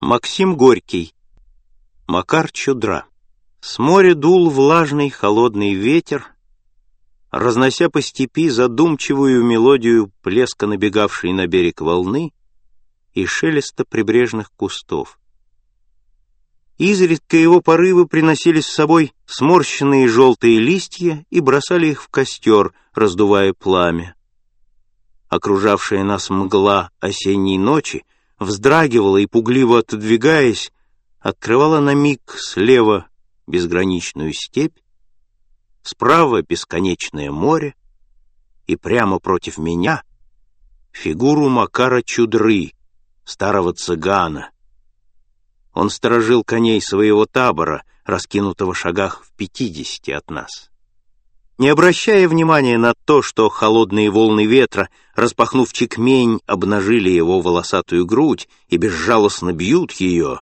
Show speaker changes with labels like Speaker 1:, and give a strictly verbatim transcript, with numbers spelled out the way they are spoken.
Speaker 1: Максим Горький. Макар Чудра. С моря дул влажный холодный ветер, разнося по степи задумчивую мелодию плеска набегавшей на берег волны и шелеста прибрежных кустов. Изредка его порывы приносили с собой сморщенные желтые листья и бросали их в костер, раздувая пламя. Окружавшая нас мгла осенней ночи вздрагивала и, пугливо отодвигаясь, открывала на миг слева безграничную степь, справа бесконечное море и прямо против меня фигуру Макара Чудры, старого цыгана. Он сторожил коней своего табора, раскинутого в шагах в пятидесяти от нас. Не обращая внимания на то, что холодные волны ветра, распахнув чекмень, обнажили его волосатую грудь и безжалостно бьют ее,